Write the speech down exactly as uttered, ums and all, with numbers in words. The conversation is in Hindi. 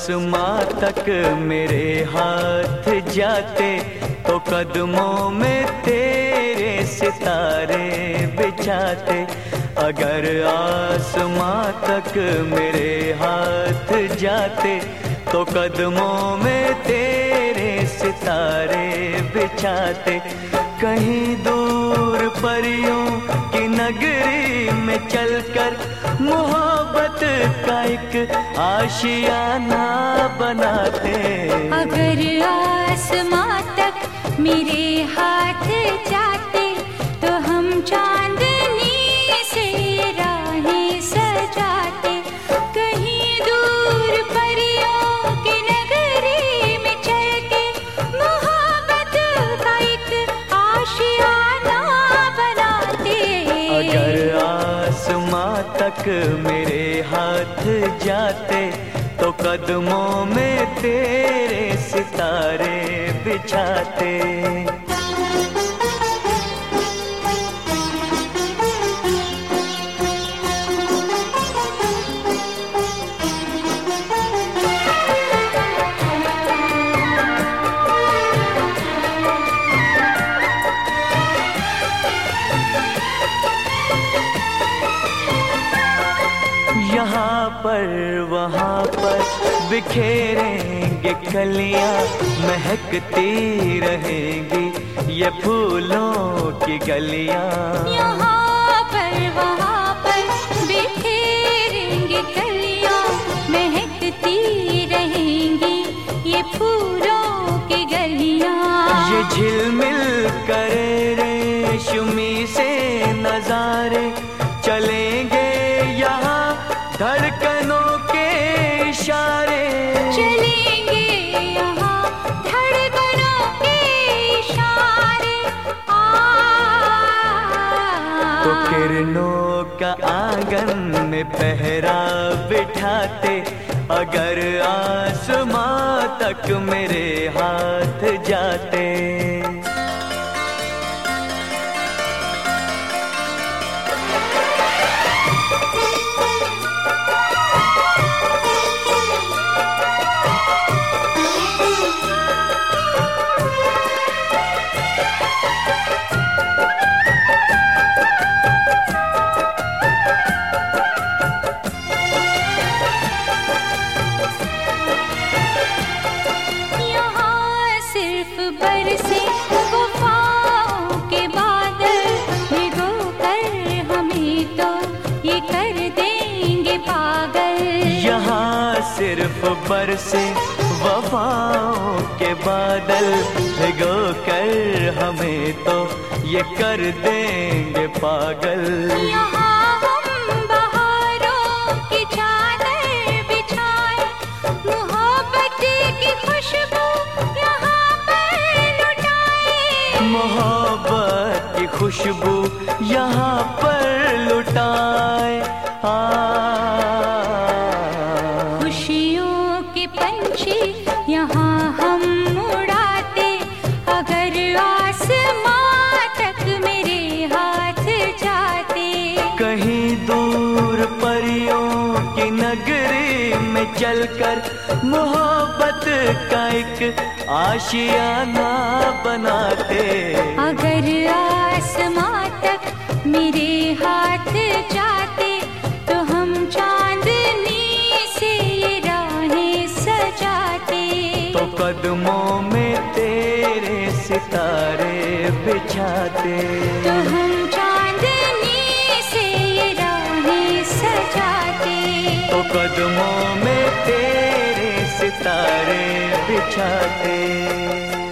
आसमां तक मेरे हाथ जाते तो कदमों में तेरे सितारे बिछाते। अगर आसमां तक मेरे हाथ जाते तो कदमों में तेरे सितारे बिछाते। कहीं दूर परियों की नगरी में चलकर मोहब्बत का एक आशियाना बनाते। अगर आसमां तक मेरे हाथ जाते तो हम चांदनी से राहें सजाते। कहीं दूर परियों की नगरी में चल के मोहब्बत का एक आशियाना बनाते। अगर आसमां तक मेरे हाथ जाते तो कदमों में तेरे सितारे बिछाते। यहाँ पर वहाँ पर बिखेरेंगे कलियाँ, महकती रहेंगी ये फूलों की गलियाँ। यहाँ पर वहाँ पर बिखेरेंगे कलियाँ, महकती रहेंगी ये फूलों की गलियाँ। ये झिलमिल करे रेशमी से नजारे चलेंगे यहाँ धड़कनों के इशारे। चलेंगे यहाँ धड़कनों के इशारे। आ तो किरणों का आंगन में पहरा बिठाते। अगर आसमां तक मेरे हाथ जाते। बरसे वफाओं के बादल भिगो कर हमें तो ये कर देंगे पागल। यहाँ सिर्फ बरसे वफाओं के बादल भिगो कर हमें तो ये कर देंगे पागल। यहाँ हम बहारों की चादर बिछाए, मोहब्बत की खुशबू मोहब्बत की खुशबू यहाँ पर लुटाए। खुशियों के पंछी यहाँ हम उड़ाते। अगर आसमां तक मेरे हाथ जाते। कहीं दूर परियों की नगरी में चलकर मोहब्बत का एक आशियाना बनाते। अगर आसमां तक मेरे हाथ जाते तो हम चांदनी से ये राहें सजाते। तो कदमों में तेरे सितारे बिछाते। तो हम चांदनी से ये राहें सजाते। तो कदमों में तेरे सितारे बिछाते।